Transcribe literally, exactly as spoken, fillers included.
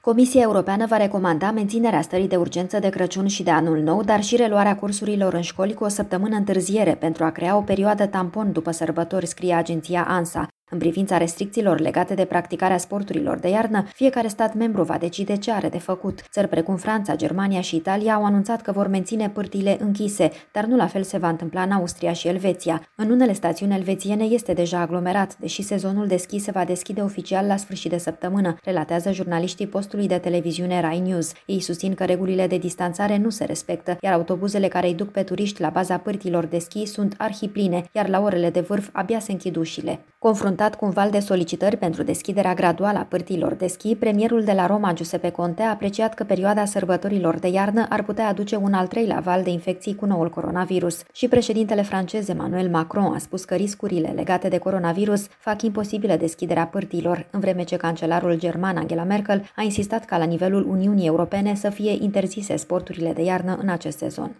Comisia Europeană va recomanda menținerea stării de urgență de Crăciun și de Anul Nou, dar și reluarea cursurilor în școli cu o săptămână întârziere pentru a crea o perioadă tampon după sărbători, scrie agenția ANSA. În privința restricțiilor legate de practicarea sporturilor de iarnă, fiecare stat membru va decide ce are de făcut. Țări precum Franța, Germania și Italia au anunțat că vor menține pârtiile închise, dar nu la fel se va întâmpla în Austria și Elveția. În unele stațiuni elvețiene este deja aglomerat, deși sezonul de schi se va deschide oficial la sfârșit de săptămână, relatează jurnaliștii postului de televiziune Rai News. Ei susțin că regulile de distanțare nu se respectă, iar autobuzele care îi duc pe turiști la baza pârtilor de schi sunt arhipline, iar la orele de vârf abia se închid ușile. Confruntat cu un val de solicitări pentru deschiderea graduală a pârtilor de schi, premierul de la Roma, Giuseppe Conte, a apreciat că perioada sărbătorilor de iarnă ar putea aduce un al treilea val de infecții cu noul coronavirus. Și președintele francez Emmanuel Macron a spus că riscurile legate de coronavirus fac imposibilă deschiderea pârtilor, în vreme ce cancelarul german Angela Merkel a insistat ca la nivelul Uniunii Europene să fie interzise sporturile de iarnă în acest sezon.